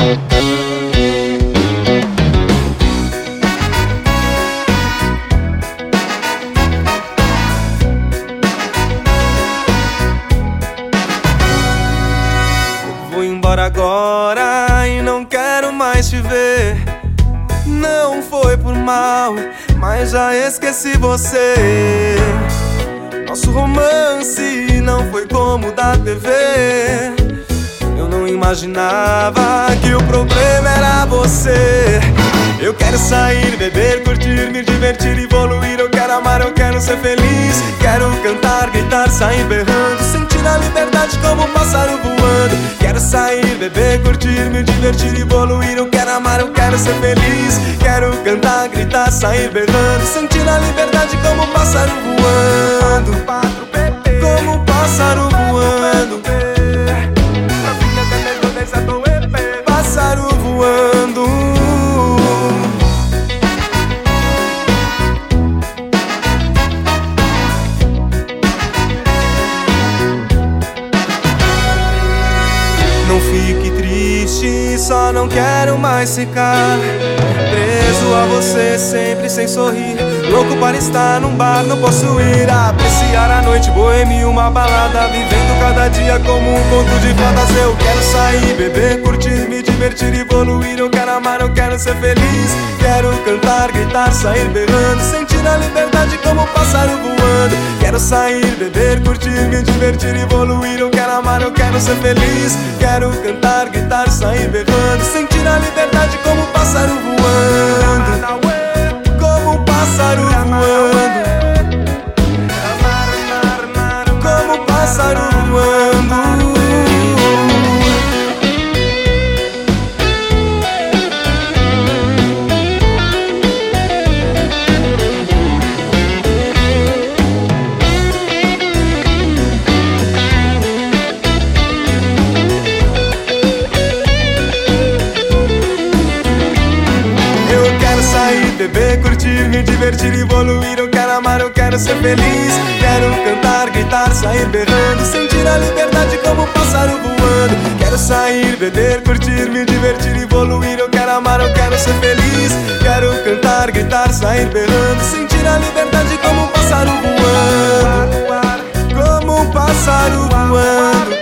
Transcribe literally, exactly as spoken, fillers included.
Vou embora agora e não quero mais te ver. Não foi por mal, mas já esqueci você. Nosso romance não foi como da T V. Eu não imaginava que o problema era você. Eu quero sair, beber, curtir, me divertir, evoluir. Eu quero amar, eu quero ser feliz. Quero cantar, gritar, sair berrando, sentir a liberdade como um pássaro voando. Quero sair, beber, curtir, me divertir, evoluir. Eu quero amar, eu quero ser feliz. Quero cantar, gritar, sair berrando, sentir a liberdade como um pássaro voando. Como um pássaro voando. Pássaro voando. Não fique triste, só não quero mais ficar preso a você sempre sem sorrir. Louco para estar num bar, não posso ir apreciar a noite boêmia, uma balada, vivendo cada dia como um conto de fadas. Eu quero sair, beber, curtir, me divertir, evoluir. Eu quero amar, eu quero ser feliz. Quero cantar, gritar, sair berrando, sentir a liberdade como um pássaro voando. Quero sair, beber, curtir, me divertir, evoluir. Eu quero amar, eu quero ser feliz. Quero cantar, gritar, sair berrando, sentir a liberdade como um pássaro voando. Como um pássaro voando. Como um pássaro voando. Beber, curtir, me divertir, evoluir. Eu quero amar, eu quero ser feliz. Quero cantar, gritar, sair berrando, sentir a liberdade como um pássaro voando. Quero sair, beber, curtir, me divertir, evoluir. Eu quero amar, eu quero ser feliz. Quero cantar, gritar, sair berrando, sentir a liberdade como um pássaro voando. Como um pássaro voando.